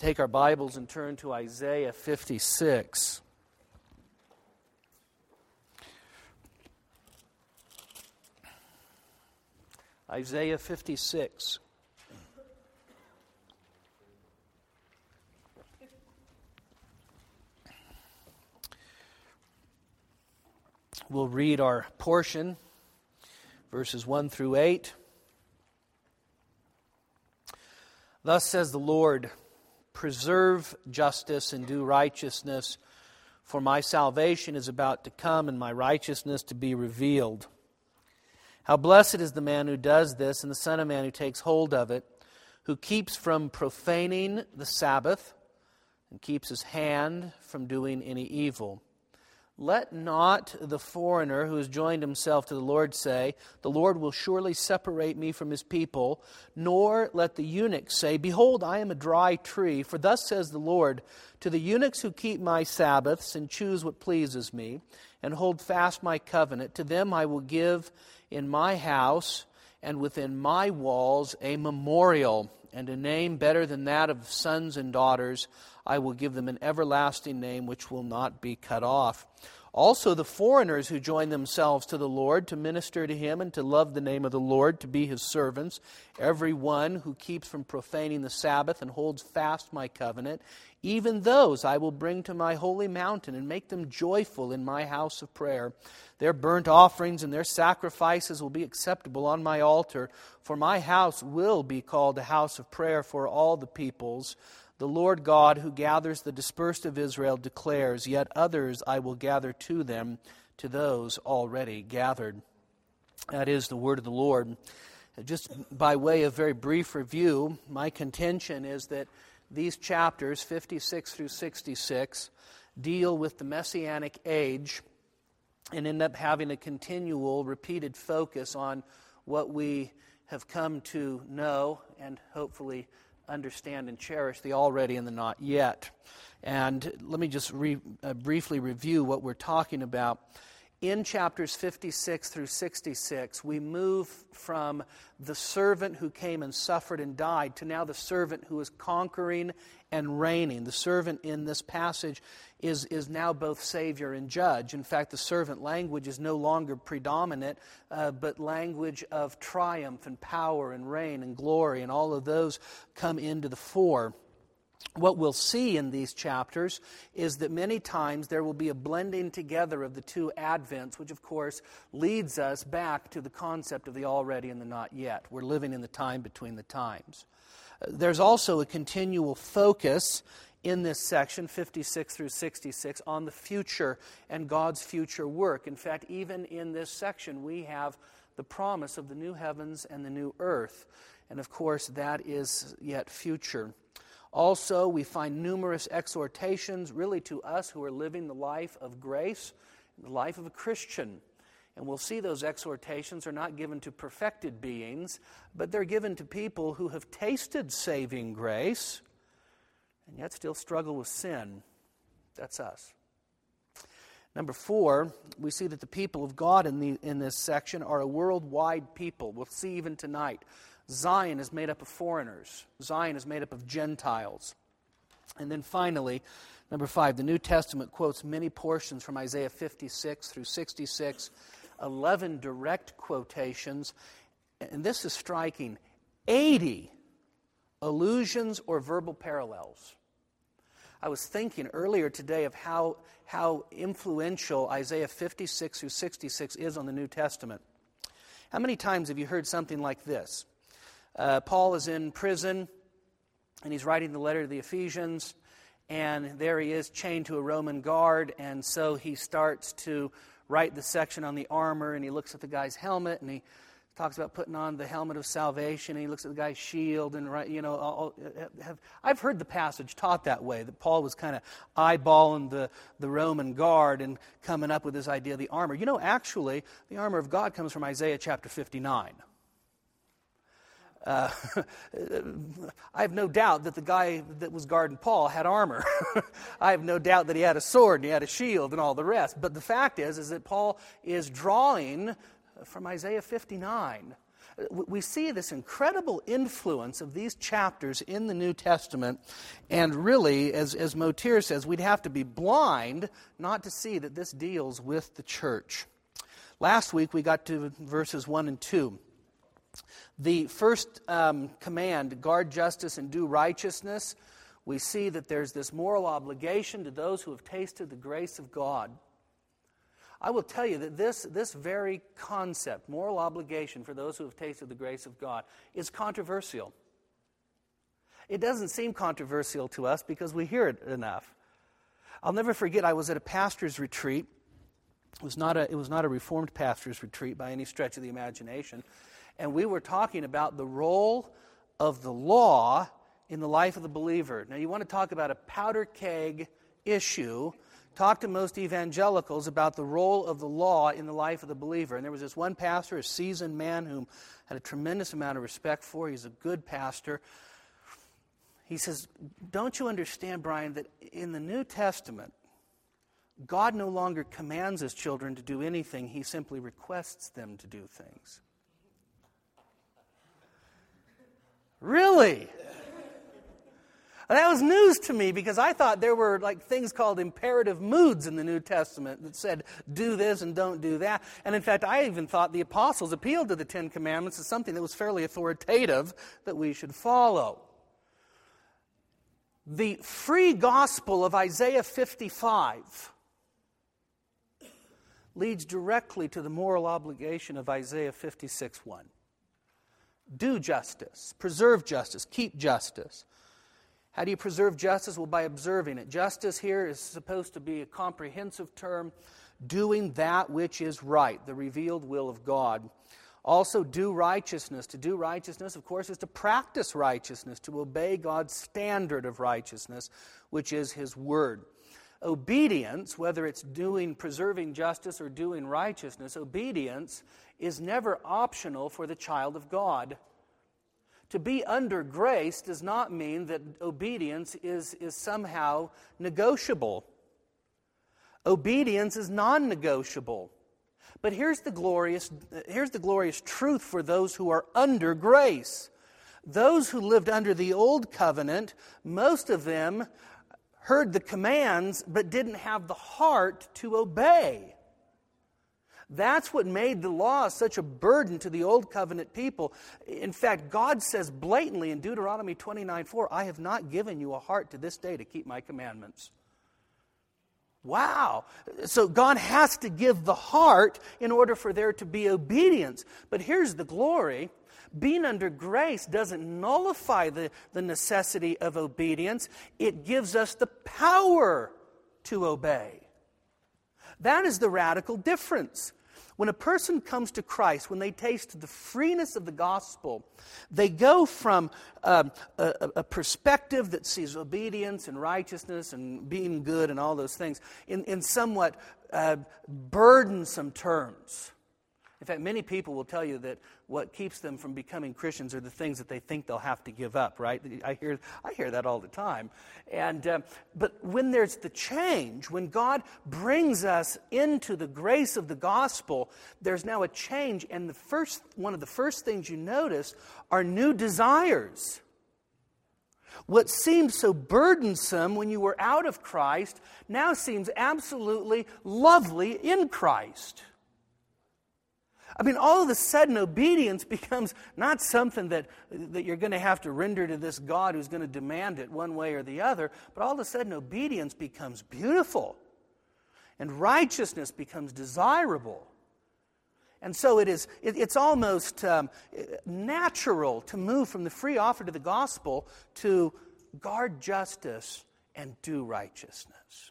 Take our Bibles and turn to Isaiah 56. Isaiah 56. We'll read our portion, verses 1 through 8. Thus says the Lord, preserve justice and do righteousness, for my salvation is about to come and my righteousness to be revealed. How blessed is the man who does this, and the Son of Man who takes hold of it, who keeps from profaning the Sabbath, and keeps his hand from doing any evil. Let not the foreigner who has joined himself to the Lord say, the Lord will surely separate me from his people, nor let the eunuch say, behold, I am a dry tree. For thus says the Lord, to the eunuchs who keep my Sabbaths and choose what pleases me, and hold fast my covenant, to them I will give in my house and within my walls a memorial, and a name better than that of sons and daughters. I will give them an everlasting name which will not be cut off. Also the foreigners who join themselves to the Lord to minister to Him and to love the name of the Lord, to be His servants, every one who keeps from profaning the Sabbath and holds fast my covenant, even those I will bring to my holy mountain and make them joyful in my house of prayer. Their burnt offerings and their sacrifices will be acceptable on my altar, for my house will be called a house of prayer for all the peoples. The Lord God, who gathers the dispersed of Israel, declares, yet others I will gather to them, to those already gathered. That is the word of the Lord. Just by way of very brief review, my contention is that these chapters, 56 through 66, deal with the Messianic age and end up having a continual, repeated focus on what we have come to know and hopefully understand and cherish, the already and the not yet. And let me just briefly review what we're talking about. In chapters 56 through 66, we move from the servant who came and suffered and died to now the servant who is conquering and reigning. The servant in this passage is now both Savior and Judge. In fact, the servant language is no longer predominant, but language of triumph and power and reign and glory, and all of those come into the fore. What we'll see in these chapters is that many times there will be a blending together of the two advents, which of course leads us back to the concept of the already and the not yet. We're living in the time between the times. There's also a continual focus in this section, 56 through 66, on the future and God's future work. In fact, even in this section, we have the promise of the new heavens and the new earth. And of course, that is yet future. Also, we find numerous exhortations really to us who are living the life of grace, the life of a Christian. And we'll see those exhortations are not given to perfected beings, but they're given to people who have tasted saving grace and yet still struggle with sin. That's us. Number 4, we see that the people of God in this section are a worldwide people. We'll see even tonight. Zion is made up of foreigners. Zion is made up of Gentiles. And then finally, number 5, the New Testament quotes many portions from Isaiah 56 through 66, 11 direct quotations, and this is striking, 80 allusions or verbal parallels. I was thinking earlier today of how influential Isaiah 56 through 66 is on the New Testament. How many times have you heard something like this? Paul is in prison, and he's writing the letter to the Ephesians, and there he is chained to a Roman guard, and so he starts to write the section on the armor, and he looks at the guy's helmet, and he talks about putting on the helmet of salvation, and he looks at the guy's shield, and I've heard the passage taught that way, that Paul was kind of eyeballing the Roman guard and coming up with this idea of the armor. Actually, the armor of God comes from Isaiah chapter 59. I have no doubt that the guy that was guarding Paul had armor. I have no doubt that he had a sword and he had a shield and all the rest. But the fact is that Paul is drawing from Isaiah 59. We see this incredible influence of these chapters in the New Testament, and really, as Motir says, we'd have to be blind not to see that this deals with the church. Last week we got to verses 1 and 2. The first command, guard justice and do righteousness, we see that there's this moral obligation to those who have tasted the grace of God. I will tell you that this very concept, moral obligation for those who have tasted the grace of God, is controversial. It doesn't seem controversial to us because we hear it enough. I'll never forget, I was at a pastor's retreat. It was not a Reformed pastor's retreat by any stretch of the imagination. And we were talking about the role of the law in the life of the believer. Now, you want to talk about a powder keg issue. Talk to most evangelicals about the role of the law in the life of the believer. And there was this one pastor, a seasoned man whom I had a tremendous amount of respect for. He's a good pastor. He says, don't you understand, Brian, that in the New Testament, God no longer commands His children to do anything. He simply requests them to do things. Really? That was news to me because I thought there were things called imperative moods in the New Testament that said, do this and don't do that. And in fact, I even thought the apostles appealed to the Ten Commandments as something that was fairly authoritative that we should follow. The free gospel of Isaiah 55 leads directly to the moral obligation of Isaiah 56:1. Do justice, preserve justice, keep justice. How do you preserve justice? Well, by observing it. Justice here is supposed to be a comprehensive term, doing that which is right, the revealed will of God. Also, do righteousness. To do righteousness, of course, is to practice righteousness, to obey God's standard of righteousness, which is His Word. Obedience, whether it's preserving justice or doing righteousness, obedience is never optional for the child of God. To be under grace does not mean that obedience is somehow negotiable. Obedience is non-negotiable. But here's the glorious truth for those who are under grace. Those who lived under the old covenant, most of them heard the commands but didn't have the heart to obey. That's what made the law such a burden to the old covenant people. In fact, God says blatantly in Deuteronomy 29:4, I have not given you a heart to this day to keep my commandments. Wow! So God has to give the heart in order for there to be obedience. But here's the glory. Being under grace doesn't nullify the necessity of obedience. It gives us the power to obey. That is the radical difference. When a person comes to Christ, when they taste the freeness of the gospel, they go from a perspective that sees obedience and righteousness and being good and all those things in somewhat burdensome terms. In fact, many people will tell you that what keeps them from becoming Christians are the things that they think they'll have to give up, right? I hear that all the time. But when there's the change, when God brings us into the grace of the gospel, there's now a change, and one of the first things you notice are new desires. What seemed so burdensome when you were out of Christ now seems absolutely lovely in Christ. I mean, all of a sudden, obedience becomes not something that you're going to have to render to this God who's going to demand it one way or the other, but all of a sudden, obedience becomes beautiful, and righteousness becomes desirable. And so it's almost natural to move from the free offer to the gospel to guard justice and do righteousness.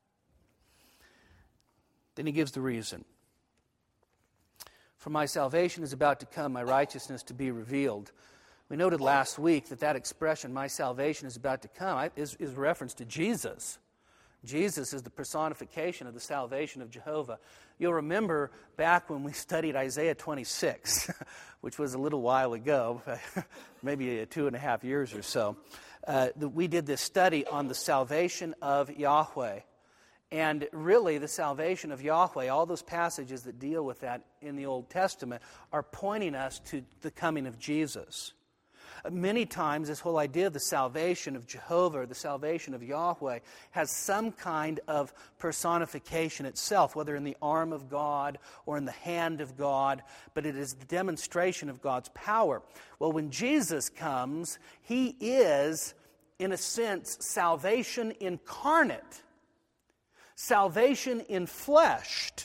Then he gives the reason. For my salvation is about to come, my righteousness to be revealed. We noted last week that expression, my salvation is about to come, is reference to Jesus. Jesus is the personification of the salvation of Jehovah. You'll remember back when we studied Isaiah 26, which was a little while ago, maybe 2.5 years or so, we did this study on the salvation of Yahweh. And really, the salvation of Yahweh, all those passages that deal with that in the Old Testament, are pointing us to the coming of Jesus. Many times, this whole idea of the salvation of Jehovah, or the salvation of Yahweh, has some kind of personification itself, whether in the arm of God or in the hand of God, but it is the demonstration of God's power. Well, when Jesus comes, He is, in a sense, salvation incarnate. Salvation enfleshed,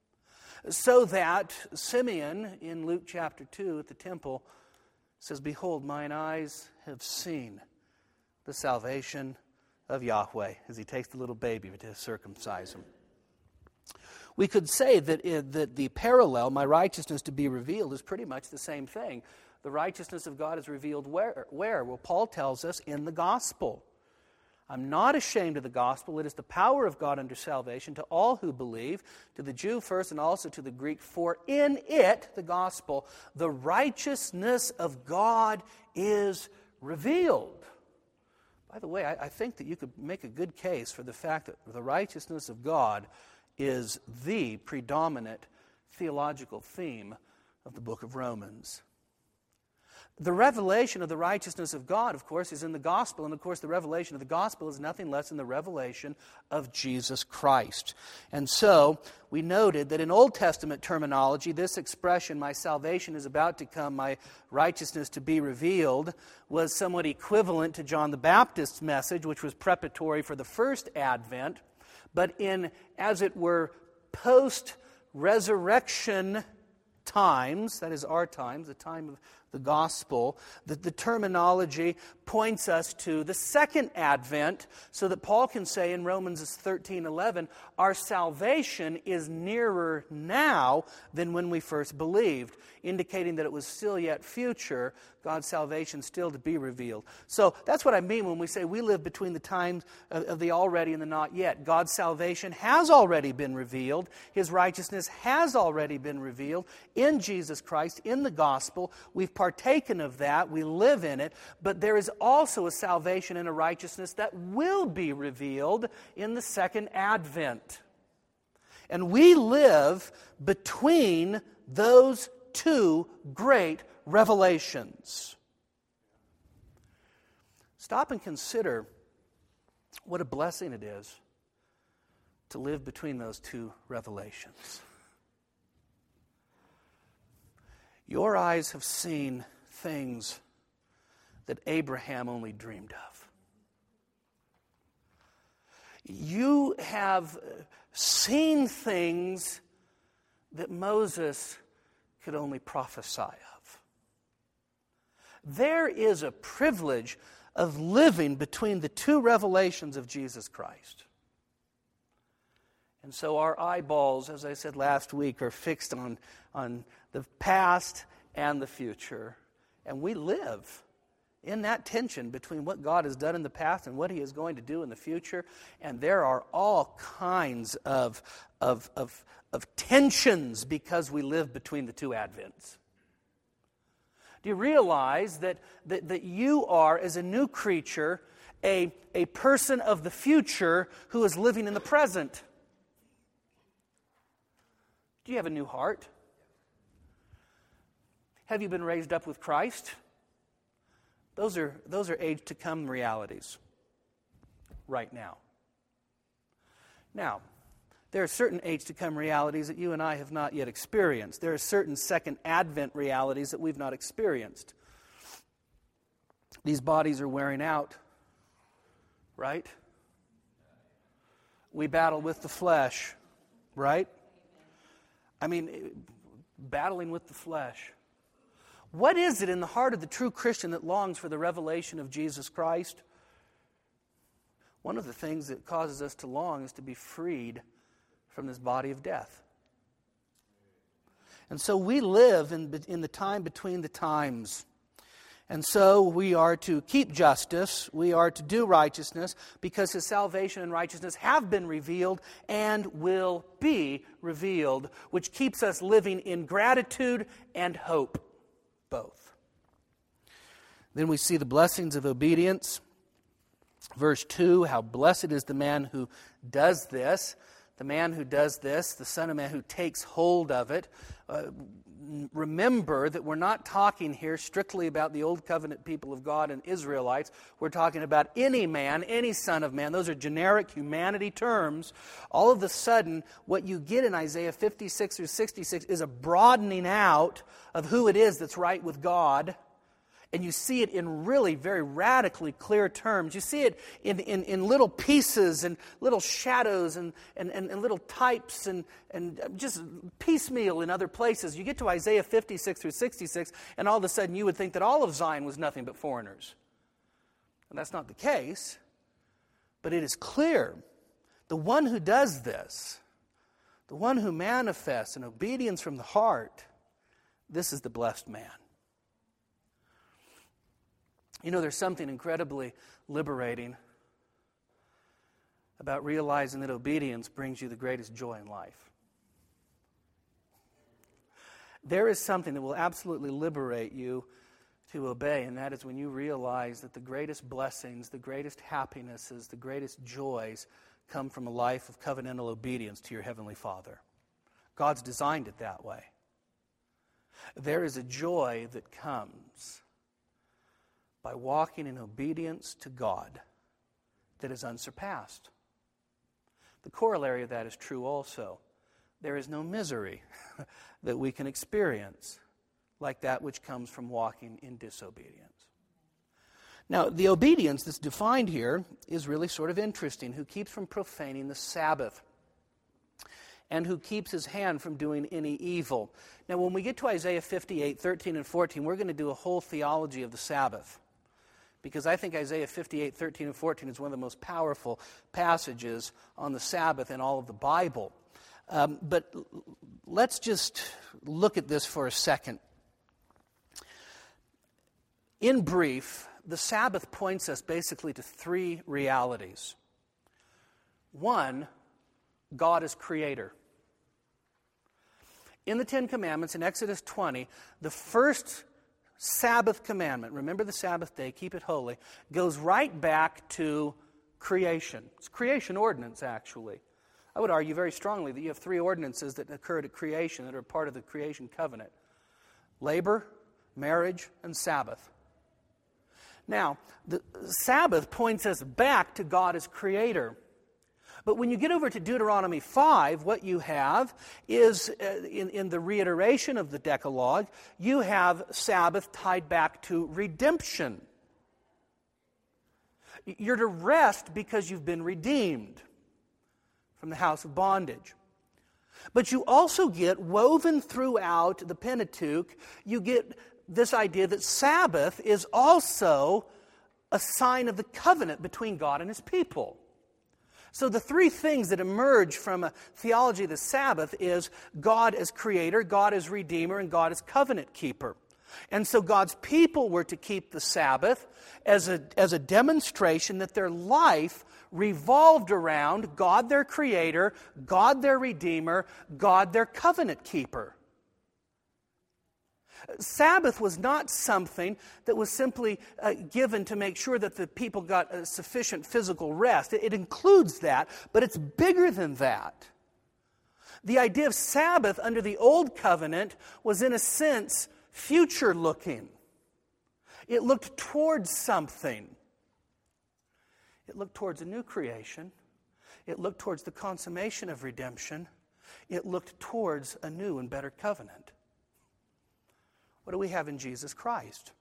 so that Simeon, in Luke chapter 2 at the temple, says, "Behold, mine eyes have seen the salvation of Yahweh," as he takes the little baby to circumcise him. We could say that the parallel, "my righteousness to be revealed," is pretty much the same thing. The righteousness of God is revealed where? Well, Paul tells us in the gospel. "I'm not ashamed of the gospel. It is the power of God unto salvation to all who believe, to the Jew first and also to the Greek. For in it," the gospel, "the righteousness of God is revealed." By the way, I think that you could make a good case for the fact that the righteousness of God is the predominant theological theme of the book of Romans. The revelation of the righteousness of God, of course, is in the gospel. And, of course, the revelation of the gospel is nothing less than the revelation of Jesus Christ. And so, we noted that in Old Testament terminology, this expression, "my salvation is about to come, my righteousness to be revealed," was somewhat equivalent to John the Baptist's message, which was preparatory for the first advent. But in, as it were, post-resurrection times, that is our times, the time of the gospel, that the terminology points us to the second advent, so that Paul can say in Romans 13:11, "Our salvation is nearer now than when we first believed," indicating that it was still yet future, God's salvation still to be revealed. So that's what I mean when we say we live between the times of the already and the not yet. God's salvation has already been revealed. His righteousness has already been revealed in Jesus Christ, in the gospel. We've partaken of that. We live in it. But there is also a salvation and a righteousness that will be revealed in the second advent. And we live between those two great revelations. Stop and consider what a blessing it is to live between those two revelations. Your eyes have seen things that Abraham only dreamed of. You have seen things that Moses could only prophesy of. There is a privilege of living between the two revelations of Jesus Christ. And so our eyeballs, as I said last week, are fixed on the past and the future. And we live in that tension between what God has done in the past and what He is going to do in the future. And there are all kinds of tensions because we live between the two advents. Do you realize that you are, as a new creature, a person of the future who is living in the present? Do you have a new heart? Have you been raised up with Christ? Those are age to come realities right now. Now, there are certain age to come realities that you and I have not yet experienced. There are certain second advent realities that we've not experienced. These bodies are wearing out, right? We battle with the flesh, right? I mean, battling with the flesh. What is it in the heart of the true Christian that longs for the revelation of Jesus Christ? One of the things that causes us to long is to be freed from this body of death. And so we live in the time between the times. And so we are to keep justice, we are to do righteousness, because His salvation and righteousness have been revealed and will be revealed, which keeps us living in gratitude and hope, both. Then we see the blessings of obedience. Verse 2, how blessed is the man who does this. The man who does this, the Son of Man who takes hold of it. Remember that we're not talking here strictly about the Old Covenant people of God and Israelites. We're talking about any man, any son of man. Those are generic humanity terms. All of a sudden, what you get in Isaiah 56 through 66 is a broadening out of who it is that's right with God. And you see it in really very radically clear terms. You see it in little pieces and little shadows and little types and just piecemeal in other places. You get to Isaiah 56 through 66, and all of a sudden you would think that all of Zion was nothing but foreigners. And that's not the case. But it is clear. The one who does this, the one who manifests an obedience from the heart, this is the blessed man. You know, there's something incredibly liberating about realizing that obedience brings you the greatest joy in life. There is something that will absolutely liberate you to obey, and that is when you realize that the greatest blessings, the greatest happinesses, the greatest joys come from a life of covenantal obedience to your Heavenly Father. God's designed it that way. There is a joy that comes by walking in obedience to God that is unsurpassed. The corollary of that is true also. There is no misery that we can experience like that which comes from walking in disobedience. Now, the obedience that's defined here is really sort of interesting. Who keeps from profaning the Sabbath, and who keeps his hand from doing any evil. Now, when we get to Isaiah 58, 13 and 14, we're going to do a whole theology of the Sabbath. Because I think Isaiah 58, 13, and 14 is one of the most powerful passages on the Sabbath in all of the Bible. But let's just look at this for a second. In brief, the Sabbath points us basically to three realities. One, God is creator. In the Ten Commandments, in Exodus 20, the first Sabbath commandment, remember the Sabbath day, keep it holy, goes right back to creation. It's creation ordinance, actually. I would argue very strongly that you have three ordinances that occurred at creation that are part of the creation covenant. Labor, marriage, and Sabbath. Now, the Sabbath points us back to God as creator. But when you get over to Deuteronomy 5, what you have is, in the reiteration of the Decalogue, you have Sabbath tied back to redemption. You're to rest because you've been redeemed from the house of bondage. But you also get, woven throughout the Pentateuch, you get this idea that Sabbath is also a sign of the covenant between God and His people. So the three things that emerge from a theology of the Sabbath is God as creator, God as redeemer, and God as covenant keeper. And so God's people were to keep the Sabbath as a demonstration that their life revolved around God their creator, God their redeemer, God their covenant keeper. Sabbath was not something that was simply given to make sure that the people got sufficient physical rest. It includes that, but it's bigger than that. The idea of Sabbath under the Old Covenant was, in a sense, future-looking. It looked towards something. It looked towards a new creation. It looked towards the consummation of redemption. It looked towards a new and better covenant. What do we have in Jesus Christ?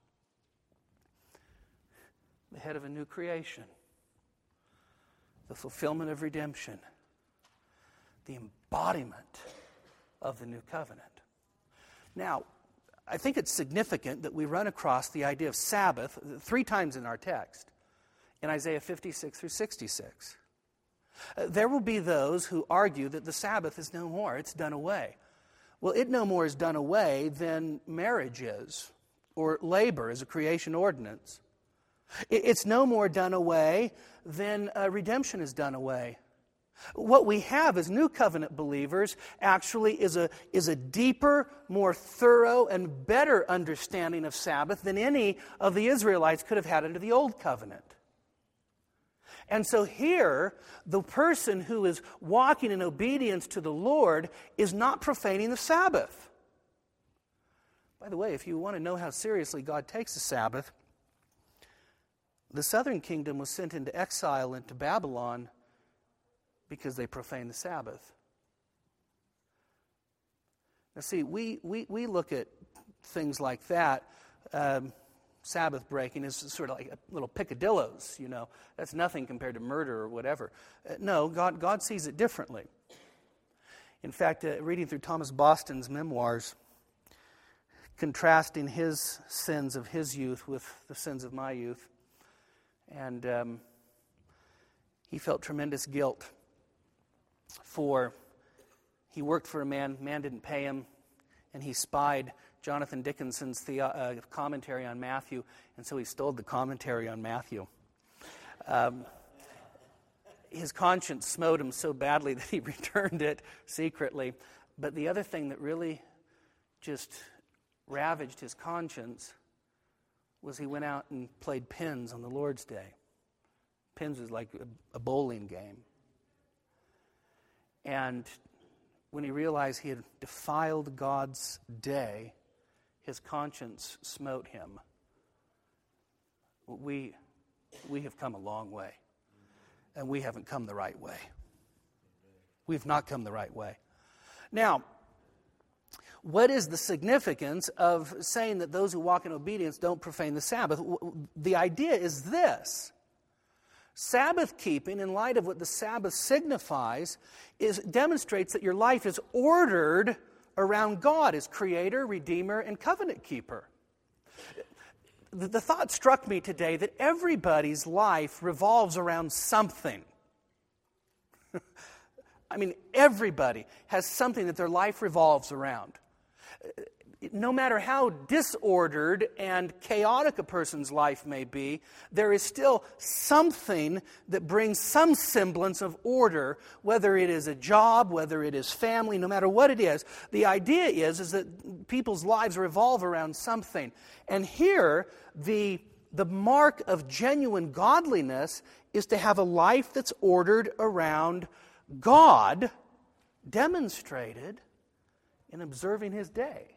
The head of a new creation. The fulfillment of redemption. The embodiment of the new covenant. Now, I think it's significant that we run across the idea of Sabbath 3 times in our text. In Isaiah 56 through 66. There will be those who argue that the Sabbath is no more. It's done away. Well, it no more is done away than marriage is, or labor as a creation ordinance. It's no more done away than redemption is done away. What we have as New Covenant believers actually is a deeper, more thorough, and better understanding of Sabbath than any of the Israelites could have had under the Old Covenant. And so here, the person who is walking in obedience to the Lord is not profaning the Sabbath. By the way, if you want to know how seriously God takes the Sabbath, the southern kingdom was sent into exile into Babylon because they profaned the Sabbath. Now see, we look at things like that. Sabbath breaking is sort of like a little picadillos, you know. That's nothing compared to murder or whatever. No, God sees it differently. In fact, reading through Thomas Boston's memoirs, contrasting his sins of his youth with the sins of my youth, and he felt tremendous guilt for he worked for a man didn't pay him, and he spied Jonathan Dickinson's commentary on Matthew, and so he stole the commentary on Matthew. His conscience smote him so badly that he returned it secretly. But the other thing that really just ravaged his conscience was he went out and played pins on the Lord's Day. Pins was like a bowling game. And when he realized he had defiled God's day, his conscience smote him. We have come a long way, and we haven't come the right way. We've not come the right way. Now, what is the significance of saying that those who walk in obedience don't profane the Sabbath? The idea is this. Sabbath keeping, in light of what the Sabbath signifies, demonstrates that your life is ordered around God as Creator, Redeemer, and Covenant Keeper. The thought struck me today that everybody's life revolves around something. I mean, everybody has something that their life revolves around. No matter how disordered and chaotic a person's life may be, there is still something that brings some semblance of order, whether it is a job, whether it is family, no matter what it is. The idea is that people's lives revolve around something. And here, the mark of genuine godliness is to have a life that's ordered around God, demonstrated in observing His day.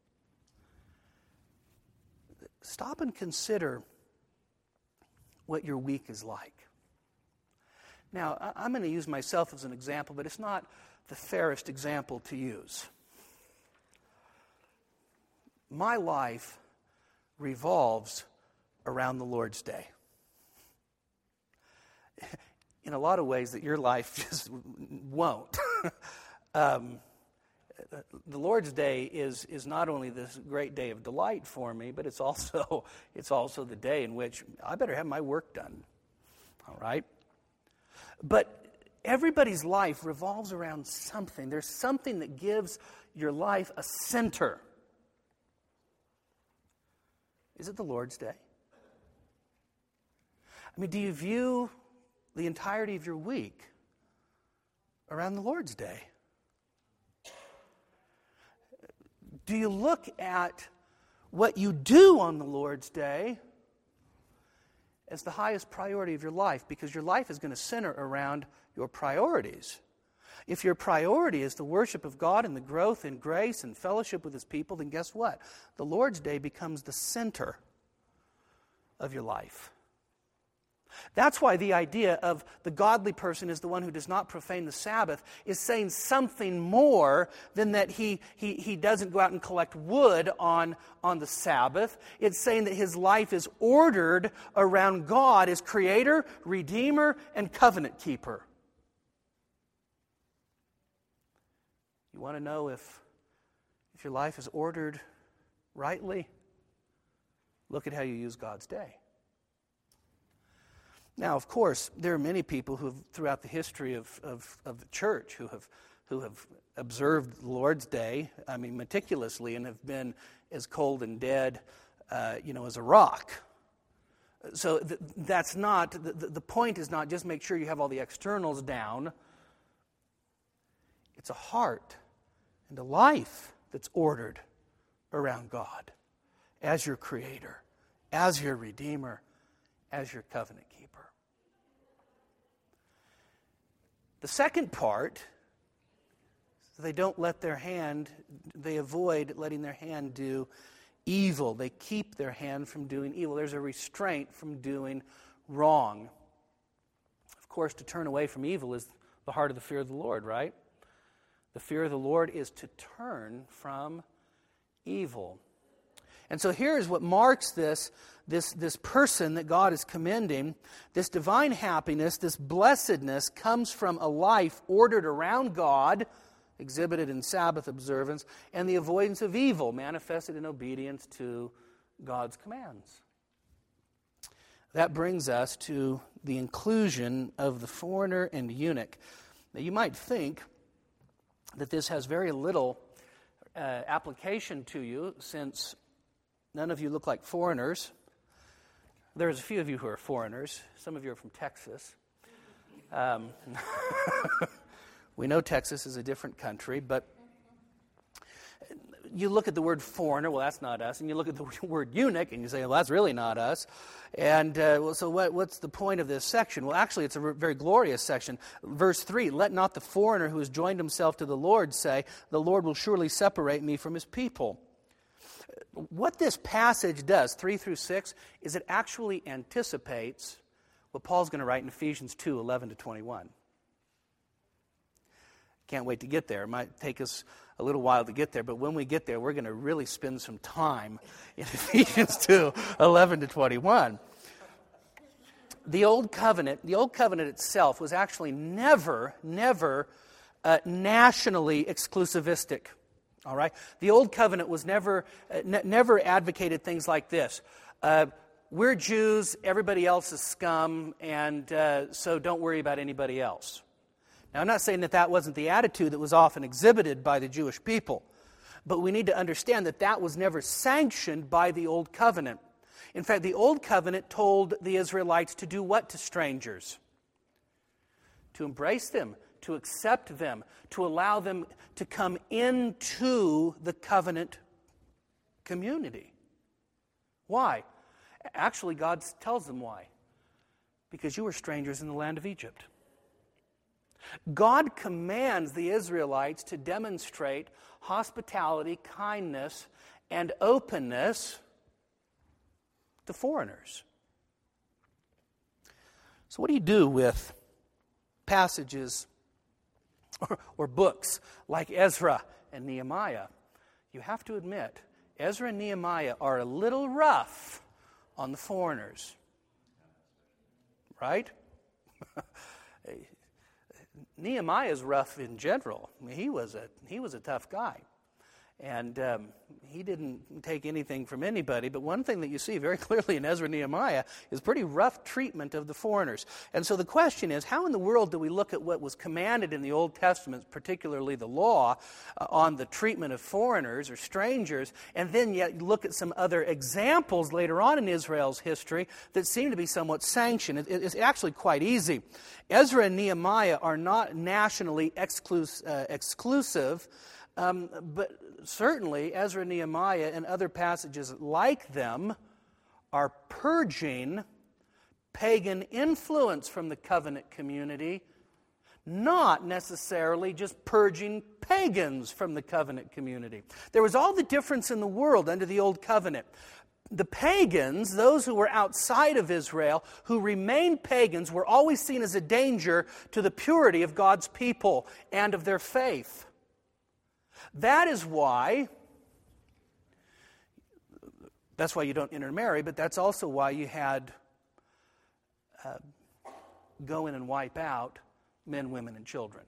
Stop and consider what your week is like. Now, I'm going to use myself as an example, but it's not the fairest example to use. My life revolves around the Lord's Day. In a lot of ways that your life just won't. The Lord's Day is not only this great day of delight for me, but it's also the day in which I better have my work done. All right? But everybody's life revolves around something. There's something that gives your life a center. Is it the Lord's Day? I mean, do you view the entirety of your week around the Lord's Day? Do you look at what you do on the Lord's Day as the highest priority of your life? Because your life is going to center around your priorities. If your priority is the worship of God and the growth in grace and fellowship with His people, then guess what? The Lord's Day becomes the center of your life. That's why the idea of the godly person is the one who does not profane the Sabbath is saying something more than that he doesn't go out and collect wood on the Sabbath. It's saying that his life is ordered around God as Creator, Redeemer, and Covenant Keeper. You want to know if your life is ordered rightly? Look at how you use God's day. Now, of course, there are many people who have, throughout the history of the church, who have observed the Lord's Day, meticulously, and have been as cold and dead, as a rock. So that's not the point. Is not just make sure you have all the externals down. It's a heart and a life that's ordered around God, as your Creator, as your Redeemer, as your covenant keeper. The second part, they don't let their hand, they avoid letting their hand do evil. They keep their hand from doing evil. There's a restraint from doing wrong. Of course, to turn away from evil is the heart of the fear of the Lord, right? The fear of the Lord is to turn from evil. And so here's what marks this person that God is commending. This divine happiness, this blessedness comes from a life ordered around God, exhibited in Sabbath observance, and the avoidance of evil, manifested in obedience to God's commands. That brings us to the inclusion of the foreigner and eunuch. Now, you might think that this has very little application to you, since none of you look like foreigners. There's a few of you who are foreigners. Some of you are from Texas. We know Texas is a different country, but you look at the word foreigner, well, that's not us. And you look at the word eunuch, and you say, well, that's really not us. And so what's the point of this section? Well, actually, it's a very glorious section. Verse 3, let not the foreigner who has joined himself to the Lord say, the Lord will surely separate me from his people. What this passage does, 3 through 6, is it actually anticipates what Paul's going to write in Ephesians 2, 11 to 21. Can't wait to get there. It might take us a little while to get there, but when we get there, we're going to really spend some time in Ephesians 2, 11 to 21. The Old Covenant itself was actually never nationally exclusivistic. All right? The Old Covenant was never advocated things like this. We're Jews, everybody else is scum, and so don't worry about anybody else. Now, I'm not saying that wasn't the attitude that was often exhibited by the Jewish people, but we need to understand that was never sanctioned by the Old Covenant. In fact, the Old Covenant told the Israelites to do what to strangers? To embrace them, to accept them, to allow them to come into the covenant community. Why? Actually, God tells them why. Because you were strangers in the land of Egypt. God commands the Israelites to demonstrate hospitality, kindness, and openness to foreigners. So what do you do with passages or books like Ezra and Nehemiah? You have to admit, Ezra and Nehemiah are a little rough on the foreigners. Right? Nehemiah's rough in general. I mean, he was a tough guy. And he didn't take anything from anybody. But one thing that you see very clearly in Ezra and Nehemiah is pretty rough treatment of the foreigners. And so the question is, how in the world do we look at what was commanded in the Old Testament, particularly the law, on the treatment of foreigners or strangers, and then yet look at some other examples later on in Israel's history that seem to be somewhat sanctioned? It's actually quite easy. Ezra and Nehemiah are not nationally exclusive, but certainly Ezra and Nehemiah and other passages like them are purging pagan influence from the covenant community, not necessarily just purging pagans from the covenant community. There was all the difference in the world under the Old Covenant. The pagans, those who were outside of Israel, who remained pagans, were always seen as a danger to the purity of God's people and of their faith. That is why you don't intermarry, but that's also why you had go in and wipe out men, women, and children.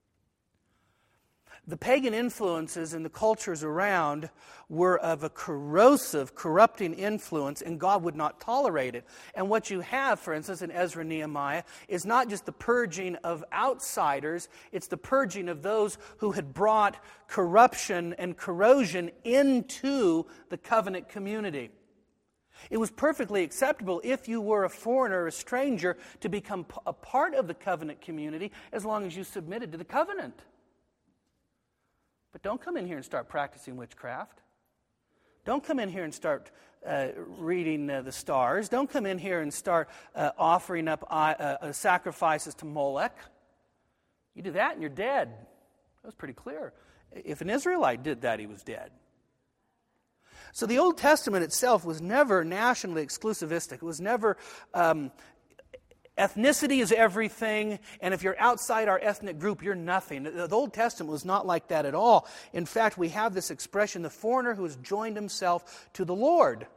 The pagan influences in the cultures around were of a corrosive, corrupting influence, and God would not tolerate it. And what you have, for instance, in Ezra and Nehemiah, is not just the purging of outsiders, it's the purging of those who had brought corruption and corrosion into the covenant community. It was perfectly acceptable if you were a foreigner or a stranger to become a part of the covenant community as long as you submitted to the covenant. But don't come in here and start practicing witchcraft. Don't come in here and start reading the stars. Don't come in here and start offering up sacrifices to Molech. You do that and you're dead. That was pretty clear. If an Israelite did that, he was dead. So the Old Testament itself was never nationally exclusivistic. It was never ethnicity is everything, and if you're outside our ethnic group, you're nothing. The Old Testament was not like that at all. In fact, we have this expression, the foreigner who has joined himself to the Lord.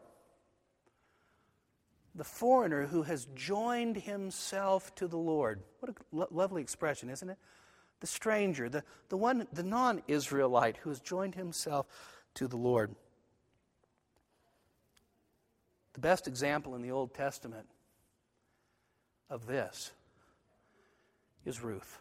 The foreigner who has joined himself to the Lord. What a lovely expression, isn't it? The stranger, the non-Israelite who has joined himself to the Lord. The best example in the Old Testament of this is Ruth.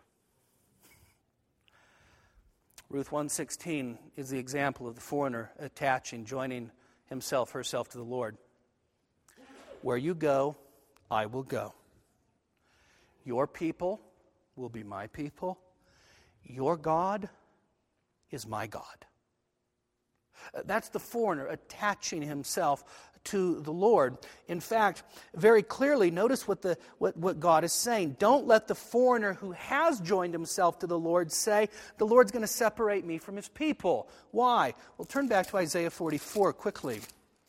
Ruth 1:16 is the example of the foreigner joining herself to the Lord. Where you go, I will go. Your people will be my people. Your God is my God. That's the foreigner attaching himself to the Lord. In fact, very clearly, notice what God is saying. Don't let the foreigner who has joined himself to the Lord say, the Lord's going to separate me from his people. Why? Well, turn back to Isaiah 44 quickly.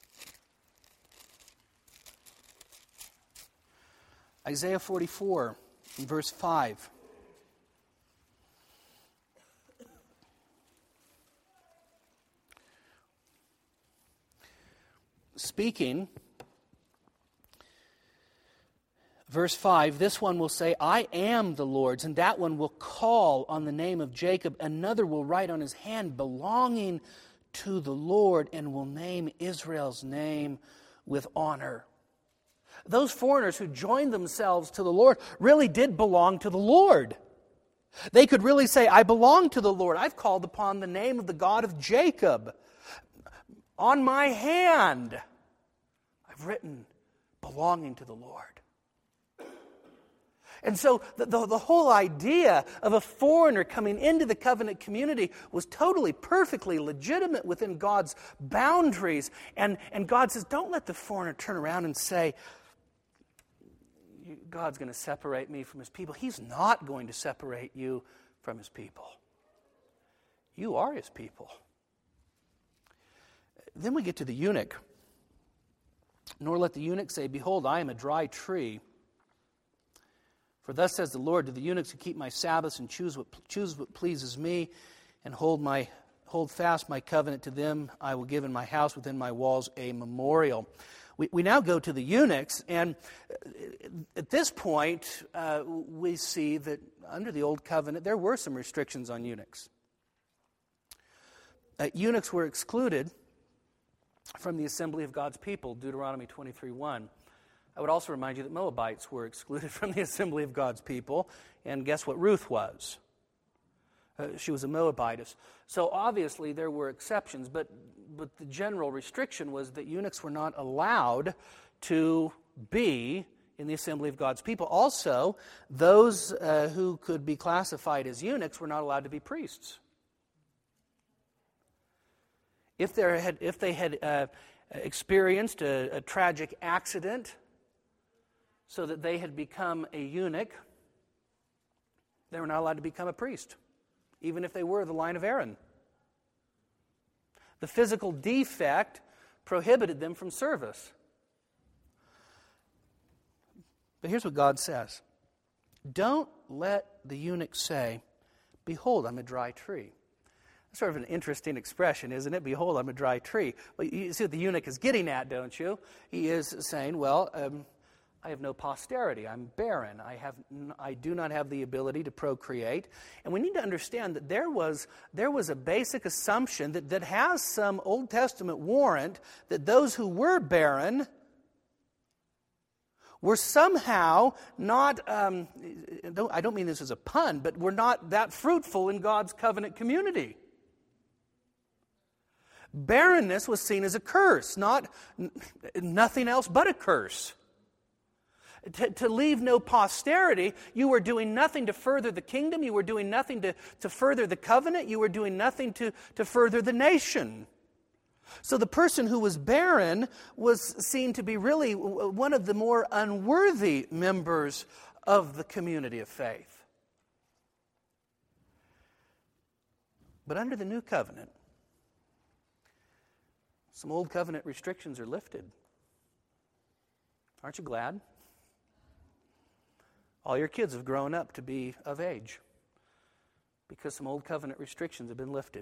Isaiah 44, verse 5. Speaking, verse 5, this one will say, I am the Lord's, and that one will call on the name of Jacob. Another will write on his hand, belonging to the Lord, and will name Israel's name with honor. Those foreigners who joined themselves to the Lord really did belong to the Lord. They could really say, I belong to the Lord. I've called upon the name of the God of Jacob. On my hand, I've written, belonging to the Lord. And so the whole idea of a foreigner coming into the covenant community was totally, perfectly legitimate within God's boundaries. And God says, don't let the foreigner turn around and say, God's going to separate me from his people. He's not going to separate you from his people. You are his people. Then we get to the eunuch. Nor let the eunuch say, behold, I am a dry tree. For thus says the Lord to the eunuchs who keep my Sabbaths and choose what pleases me, and hold fast my covenant to them, I will give in my house within my walls a memorial. We now go to the eunuchs, and at this point, we see that under the Old Covenant, there were some restrictions on eunuchs. Eunuchs were excluded from the assembly of God's people, Deuteronomy 23:1. I would also remind you that Moabites were excluded from the assembly of God's people, and guess what Ruth was? She was a Moabitess. So obviously there were exceptions, but the general restriction was that eunuchs were not allowed to be in the assembly of God's people. Also, those who could be classified as eunuchs were not allowed to be priests. If they had experienced a tragic accident so that they had become a eunuch, they were not allowed to become a priest, even if they were the line of Aaron. The physical defect prohibited them from service. But here's what God says. Don't let the eunuch say, behold, I'm a dry tree. That's sort of an interesting expression, isn't it? Behold, I'm a dry tree. Well, you see what the eunuch is getting at, don't you? He is saying, well, I have no posterity. I'm barren. I do not have the ability to procreate. And we need to understand that there was a basic assumption that has some Old Testament warrant that those who were barren were somehow not, I don't mean this as a pun, but were not that fruitful in God's covenant community. Barrenness was seen as a curse, nothing else but a curse. To leave no posterity, you were doing nothing to further the kingdom, you were doing nothing to further the covenant, you were doing nothing to further the nation. So the person who was barren was seen to be really one of the more unworthy members of the community of faith. But under the new covenant, some old covenant restrictions are lifted. Aren't you glad? All your kids have grown up to be of age because some old covenant restrictions have been lifted.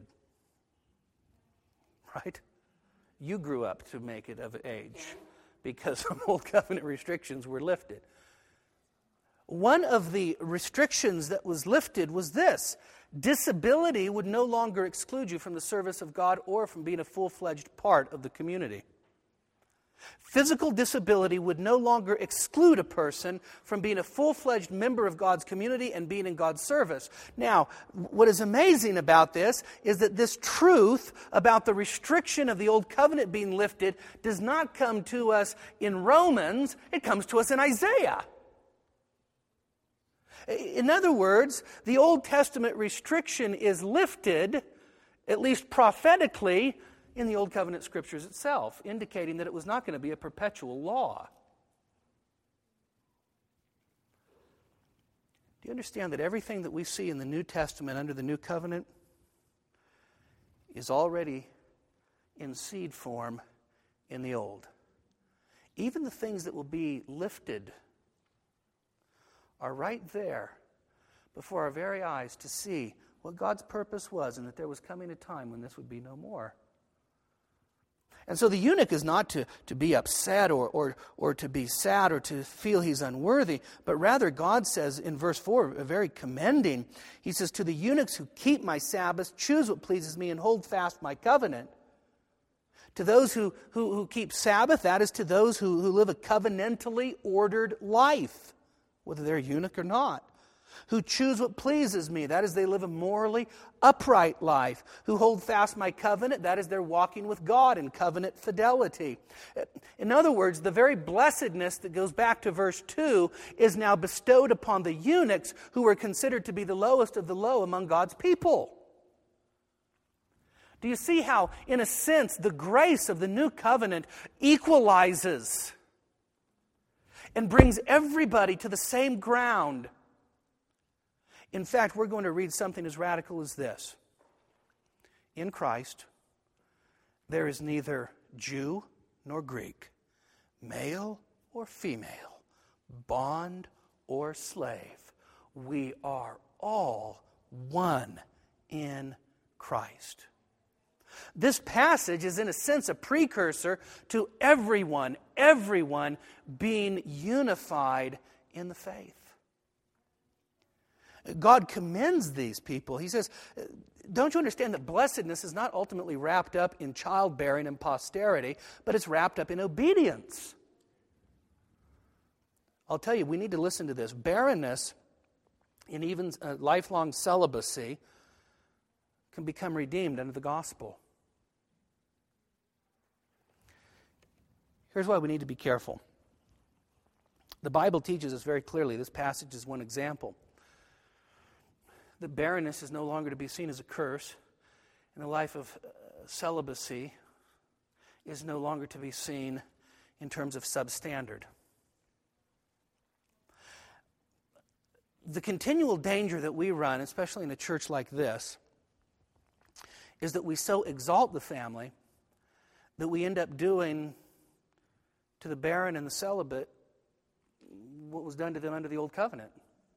Right? You grew up to make it of age because some old covenant restrictions were lifted. One of the restrictions that was lifted was this: disability would no longer exclude you from the service of God or from being a full-fledged part of the community. Physical disability would no longer exclude a person from being a full-fledged member of God's community and being in God's service. Now, what is amazing about this is that this truth about the restriction of the Old Covenant being lifted does not come to us in Romans, it comes to us in Isaiah. In other words, the Old Testament restriction is lifted, at least prophetically, in the Old Covenant Scriptures itself, indicating that it was not going to be a perpetual law. Do you understand that everything that we see in the New Testament under the New Covenant is already in seed form in the Old? Even the things that will be lifted are right there before our very eyes to see what God's purpose was and that there was coming a time when this would be no more. And so the eunuch is not to be upset or to be sad or to feel he's unworthy, but rather God says in verse 4, very commending, he says, "To the eunuchs who keep my Sabbaths, choose what pleases me and hold fast my covenant." To those who keep Sabbath, that is to those who live a covenantally ordered life, whether they're a eunuch or not. Who choose what pleases me, that is, they live a morally upright life. Who hold fast my covenant, that is, they're walking with God in covenant fidelity. In other words, the very blessedness that goes back to verse 2 is now bestowed upon the eunuchs who were considered to be the lowest of the low among God's people. Do you see how, in a sense, the grace of the new covenant equalizes and brings everybody to the same ground? In fact, we're going to read something as radical as this. In Christ, there is neither Jew nor Greek, male or female, bond or slave. We are all one in Christ. This passage is, in a sense, a precursor to everyone being unified in the faith. God commends these people. He says, don't you understand that blessedness is not ultimately wrapped up in childbearing and posterity, but it's wrapped up in obedience? I'll tell you, we need to listen to this. Barrenness and even lifelong celibacy can become redeemed under the gospel. Here's why we need to be careful. The Bible teaches us very clearly, this passage is one example, that barrenness is no longer to be seen as a curse, and the life of celibacy is no longer to be seen in terms of substandard. The continual danger that we run, especially in a church like this, is that we so exalt the family that we end up doing to the barren and the celibate what was done to them under the Old Covenant.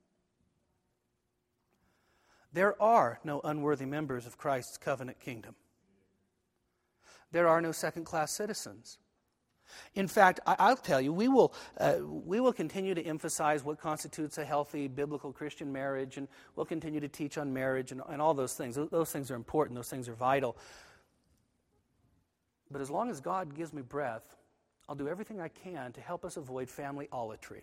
There are no unworthy members of Christ's covenant kingdom. There are no second-class citizens. In fact, I'll tell you, we will continue to emphasize what constitutes a healthy biblical Christian marriage, and we'll continue to teach on marriage and all those things. Those things are important. Those things are vital. But as long as God gives me breath, I'll do everything I can to help us avoid family idolatry.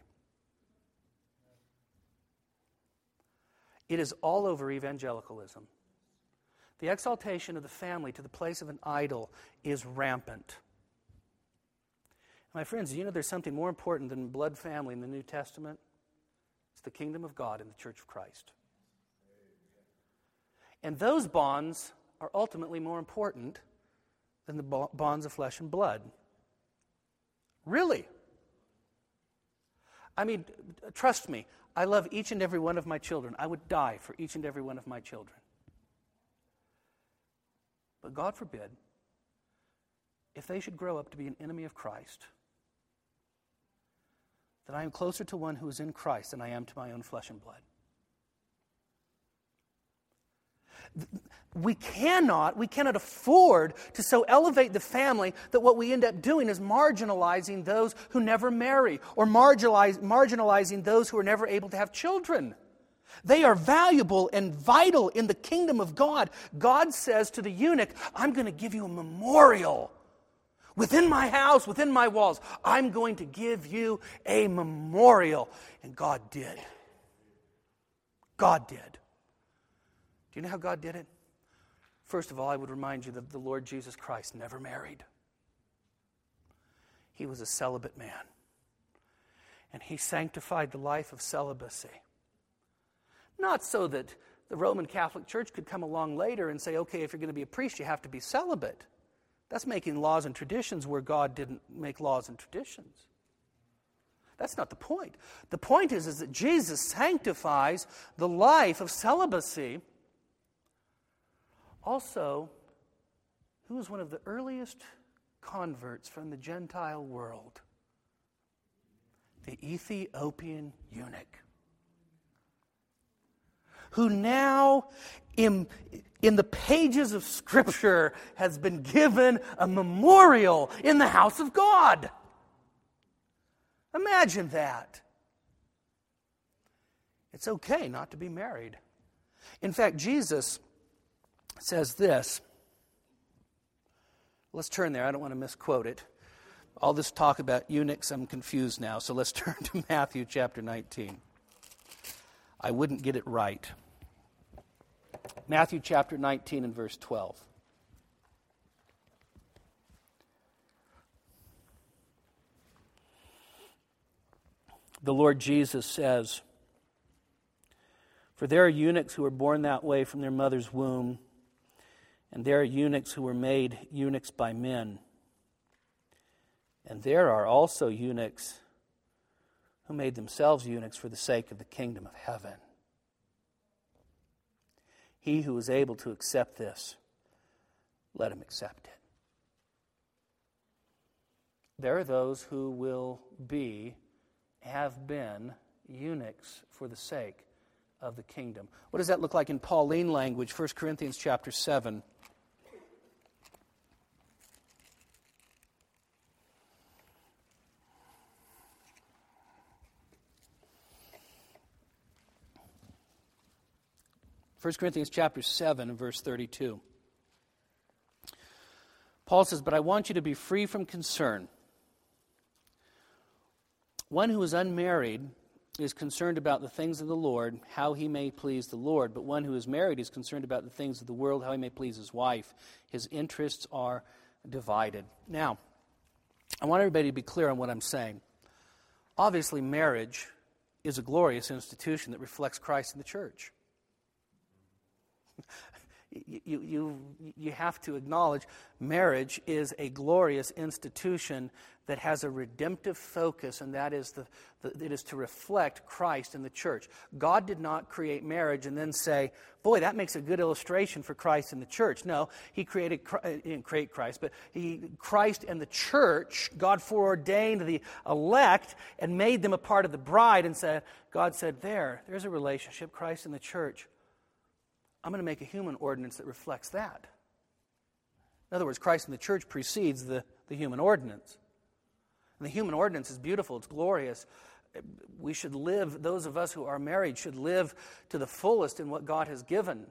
It is all over evangelicalism. The exaltation of the family to the place of an idol is rampant. My friends, you know there's something more important than blood family in the New Testament? It's the kingdom of God in the Church of Christ. And those bonds are ultimately more important than the bonds of flesh and blood. Really? I mean, trust me, I love each and every one of my children. I would die for each and every one of my children. But God forbid, if they should grow up to be an enemy of Christ, that I am closer to one who is in Christ than I am to my own flesh and blood. We cannot afford to so elevate the family that what we end up doing is marginalizing those who never marry or marginalizing those who are never able to have children. They are valuable and vital in the kingdom of God. God says to the eunuch, I'm going to give you a memorial. Within my house, within my walls, I'm going to give you a memorial. And God did. God did. Do you know how God did it? First of all, I would remind you that the Lord Jesus Christ never married. He was a celibate man. And He sanctified the life of celibacy. Not so that the Roman Catholic Church could come along later and say, okay, if you're going to be a priest, you have to be celibate. That's making laws and traditions where God didn't make laws and traditions. That's not the point. The point is that Jesus sanctifies the life of celibacy. Also, who was one of the earliest converts from the Gentile world? The Ethiopian eunuch, who now in the pages of Scripture has been given a memorial in the house of God. Imagine that. It's okay not to be married. In fact, Jesus says this. Let's turn there. I don't want to misquote it. All this talk about eunuchs, I'm confused now. So let's turn to Matthew chapter 19. I wouldn't get it right. Matthew chapter 19 and verse 12. The Lord Jesus says, "For there are eunuchs who are born that way from their mother's womb, and there are eunuchs who were made eunuchs by men. And there are also eunuchs who made themselves eunuchs for the sake of the kingdom of heaven. He who is able to accept this, let him accept it." There are those who will have been eunuchs for the sake of the kingdom. What does that look like in Pauline language? 1 Corinthians chapter 7. First Corinthians chapter 7 and verse 32. Paul says, "But I want you to be free from concern. One who is unmarried is concerned about the things of the Lord, how he may please the Lord. But one who is married is concerned about the things of the world, how he may please his wife. His interests are divided." Now, I want everybody to be clear on what I'm saying. Obviously, marriage is a glorious institution that reflects Christ in the church. You have to acknowledge marriage is a glorious institution that has a redemptive focus, and that is it is to reflect Christ in the church. God did not create marriage and then say, boy, that makes a good illustration for Christ in the church. No, He he didn't create Christ, but Christ and the church, God foreordained the elect and made them a part of the bride, and God said, there's a relationship, Christ and the church. I'm going to make a human ordinance that reflects that. In other words, Christ in the church precedes the human ordinance. And the human ordinance is beautiful, it's glorious. We should live, those of us who are married should live to the fullest in what God has given.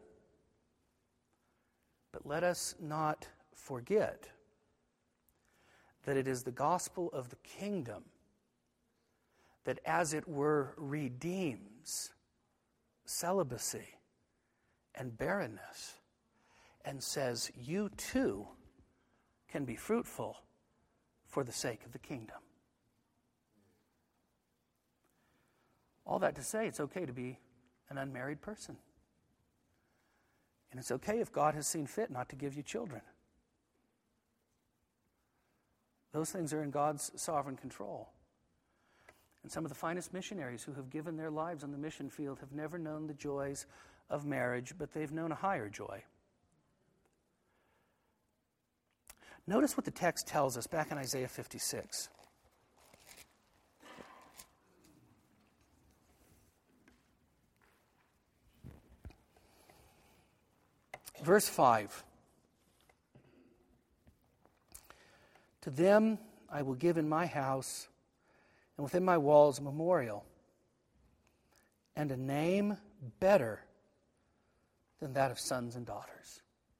But let us not forget that it is the gospel of the kingdom that, as it were, redeems celibacy and barrenness, and says, you too can be fruitful for the sake of the kingdom. All that to say, it's okay to be an unmarried person. And it's okay if God has seen fit not to give you children. Those things are in God's sovereign control. And some of the finest missionaries who have given their lives on the mission field have never known the joys of marriage, but they've known a higher joy. Notice what the text tells us back in Isaiah 56. Verse 5. To them I will give in my house and within my walls a memorial and a name better than that of sons and daughters.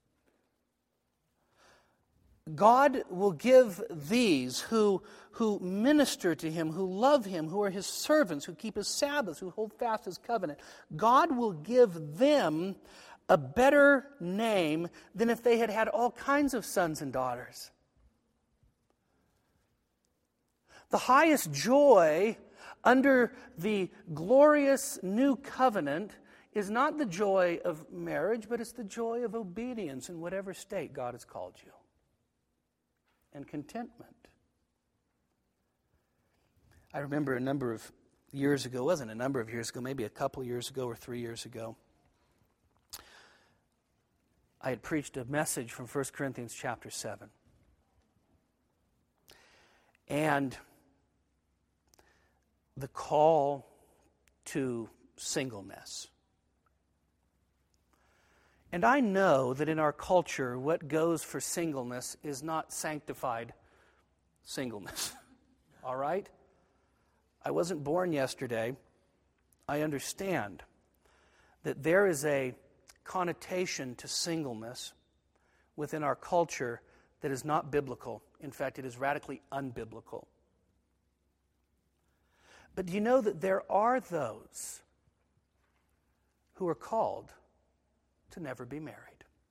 God will give these who minister to Him, who love Him, who are His servants, who keep His Sabbaths, who hold fast His covenant. God will give them a better name than if they had had all kinds of sons and daughters. The highest joy under the glorious new covenant is not the joy of marriage, but it's the joy of obedience in whatever state God has called you. And contentment. I remember a number of years ago, wasn't a number of years ago, maybe a couple years ago or 3 years ago, I had preached a message from 1 Corinthians chapter 7. And the call to singleness. And I know that in our culture, what goes for singleness is not sanctified singleness. All right? I wasn't born yesterday. I understand that there is a connotation to singleness within our culture that is not biblical. In fact, it is radically unbiblical. But do you know that there are those who are called to never be married?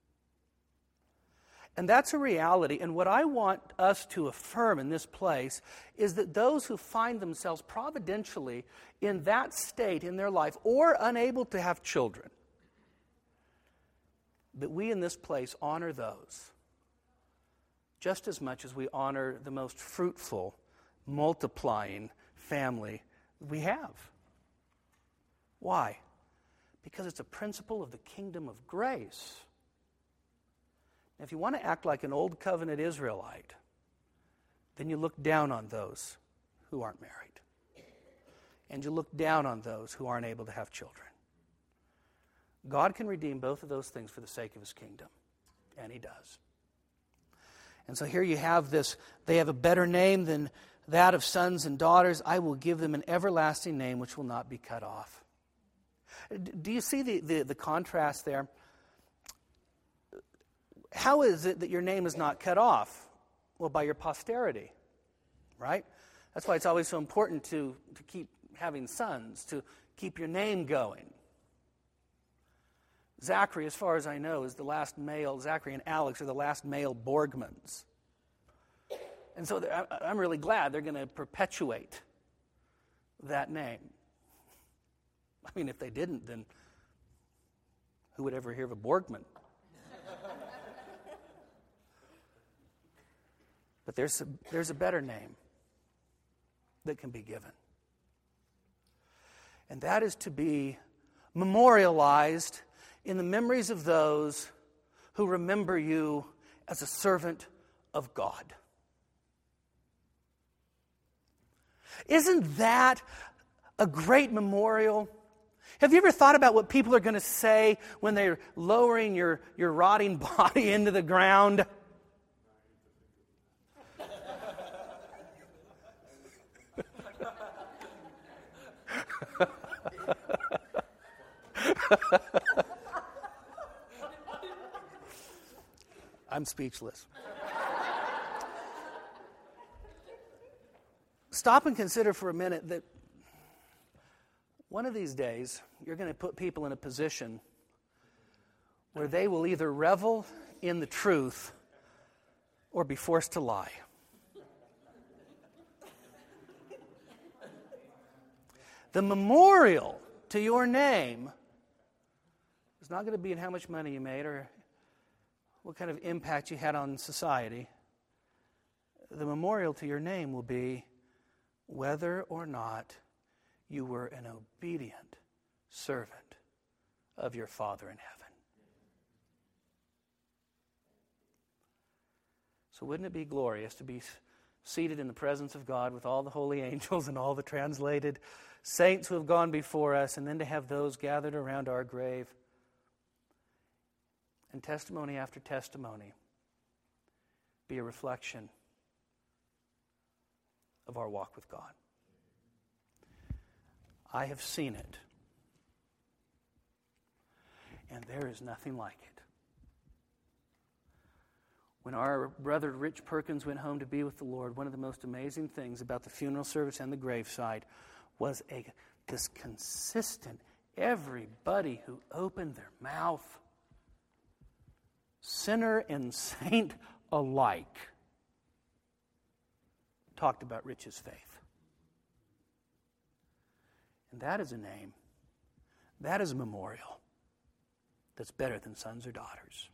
And that's a reality. And what I want us to affirm in this place is that those who find themselves providentially in that state in their life or unable to have children, that we in this place honor those just as much as we honor the most fruitful, multiplying family we have. Why? Because it's a principle of the kingdom of grace. Now, if you want to act like an old covenant Israelite, then you look down on those who aren't married. And you look down on those who aren't able to have children. God can redeem both of those things for the sake of His kingdom. And He does. And so here you have this, they have a better name than that of sons and daughters. I will give them an everlasting name which will not be cut off. Do you see the contrast there? How is it that your name is not cut off? Well, by your posterity, right? That's why it's always so important to keep having sons, to keep your name going. Zachary, as far as I know, is the last male. Zachary and Alex are the last male Borgmans. And so I'm really glad they're going to perpetuate that name. I mean, if they didn't, then who would ever hear of a Borgman? But there's a better name that can be given. And that is to be memorialized in the memories of those who remember you as a servant of God. Isn't that a great memorial? Have you ever thought about what people are going to say when they're lowering your rotting body into the ground? I'm speechless. Stop and consider for a minute that one of these days you're going to put people in a position where they will either revel in the truth or be forced to lie. The memorial to your name is not going to be in how much money you made or what kind of impact you had on society. The memorial to your name will be whether or not you were an obedient servant of your Father in heaven. So So wouldn't it be glorious to be seated in the presence of God with all the holy angels and all the translated saints who have gone before us, and then to have those gathered around our grave, and testimony after testimony be a reflection of our walk with God. I have seen it, and there is nothing like it. When our brother Rich Perkins went home to be with the Lord, one of the most amazing things about the funeral service and the graveside was this consistent, everybody who opened their mouth, sinner and saint alike, talked about Rich's faith. And that is a name, that is a memorial that's better than sons or daughters.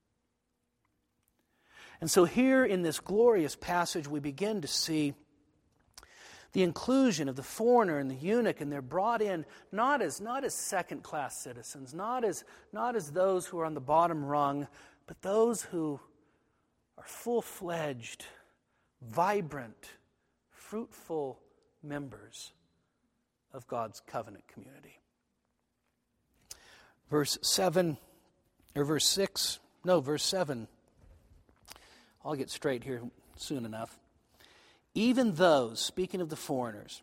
And so here in this glorious passage, we begin to see the inclusion of the foreigner and the eunuch, and they're brought in not as second-class citizens, not as those who are on the bottom rung, but those who are full-fledged, vibrant, fruitful members of God's covenant community. Verse 7. I'll get straight here soon enough. Even those, speaking of the foreigners,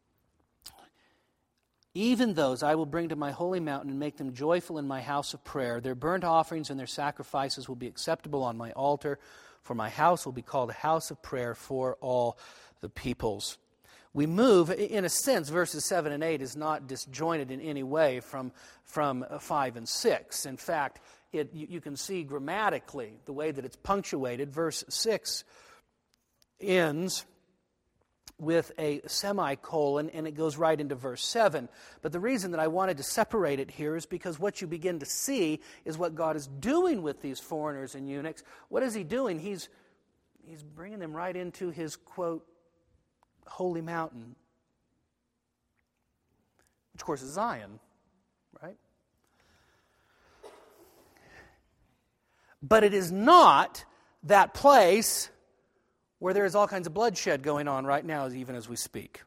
even those I will bring to my holy mountain and make them joyful in my house of prayer. Their burnt offerings and their sacrifices will be acceptable on my altar, for my house will be called a house of prayer for all the peoples. We move, in a sense, verses 7 and 8 is not disjointed in any way from 5 and 6. In fact, you can see grammatically the way that it's punctuated. Verse 6 ends with a semicolon, and it goes right into verse 7. But the reason that I wanted to separate it here is because what you begin to see is what God is doing with these foreigners and eunuchs. What is He doing? He's bringing them right into His, quote, holy mountain, which of course is Zion, right? But it is not that place where there is all kinds of bloodshed going on right now, even as we speak.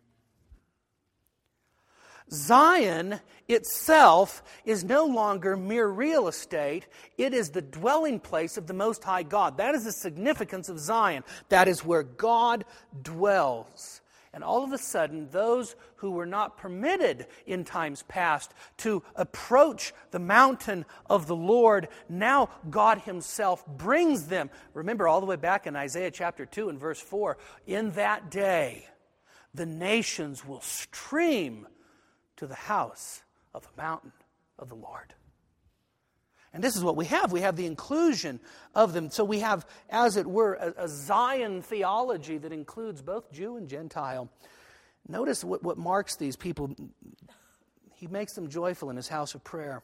Zion itself is no longer mere real estate. It is the dwelling place of the Most High God. That is the significance of Zion. That is where God dwells. And all of a sudden, those who were not permitted in times past to approach the mountain of the Lord, now God Himself brings them. Remember, all the way back in Isaiah chapter 2 and verse 4, in that day, the nations will stream to the house of the mountain of the Lord. And this is what we have. We have the inclusion of them. So we have, as it were, a Zion theology that includes both Jew and Gentile. Notice what marks these people. He makes them joyful in His house of prayer.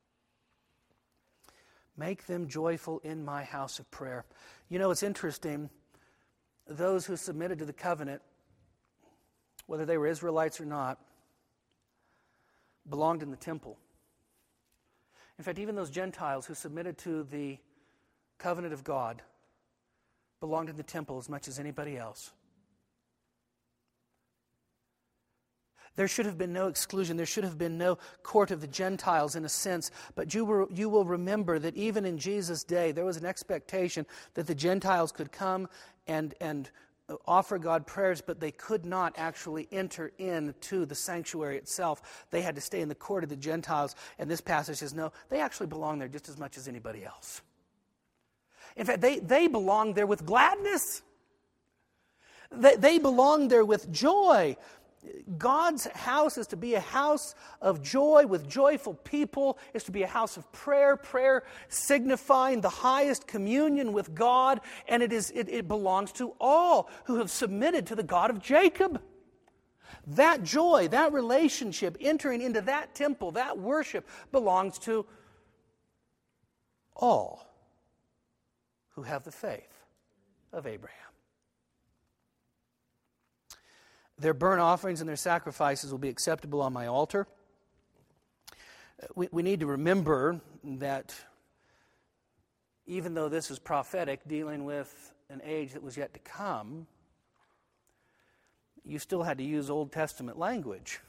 Make them joyful in my house of prayer. You know, it's interesting. Those who submitted to the covenant, whether they were Israelites or not, belonged in the temple. In fact, even those Gentiles who submitted to the covenant of God belonged in the temple as much as anybody else. There should have been no exclusion. There should have been no court of the Gentiles in a sense. But you will remember that even in Jesus' day, there was an expectation that the Gentiles could come and offer God prayers, but they could not actually enter into the sanctuary itself. They had to stay in the court of the Gentiles. And this passage says, no, they actually belong there just as much as anybody else. In fact, they belong there with gladness. They belong there with joy. God's house is to be a house of joy with joyful people. It's to be a house of prayer. Prayer signifying the highest communion with God. And it belongs to all who have submitted to the God of Jacob. That joy, that relationship, entering into that temple, that worship belongs to all who have the faith of Abraham. Their burnt offerings and their sacrifices will be acceptable on my altar. We need to remember that even though this is prophetic, dealing with an age that was yet to come, you still had to use Old Testament language.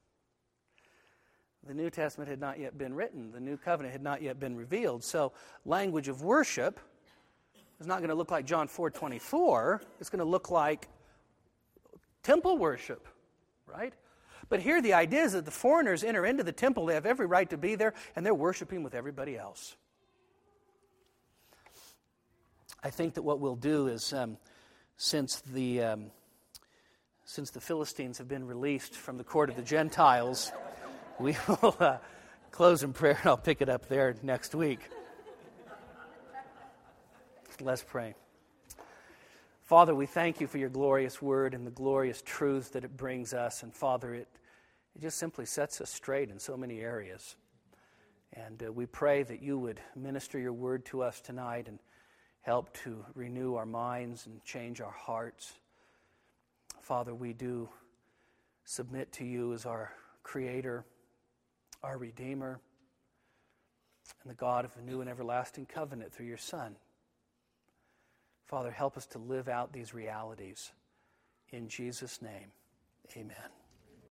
The New Testament had not yet been written. The New Covenant had not yet been revealed. So language of worship is not going to look like John 4:24. It's going to look like temple worship, right? But here the idea is that the foreigners enter into the temple. They have every right to be there, and they're worshiping with everybody else. I think that what we'll do is, since the Philistines have been released from the court of the Gentiles, we will close in prayer, and I'll pick it up there next week. Let's pray. Father, we thank you for your glorious word and the glorious truths that it brings us. And Father, it just simply sets us straight in so many areas. And we pray that you would minister your word to us tonight and help to renew our minds and change our hearts. Father, we do submit to you as our Creator, our Redeemer, and the God of a new and everlasting covenant through your Son. Father, help us to live out these realities. In Jesus' name, amen.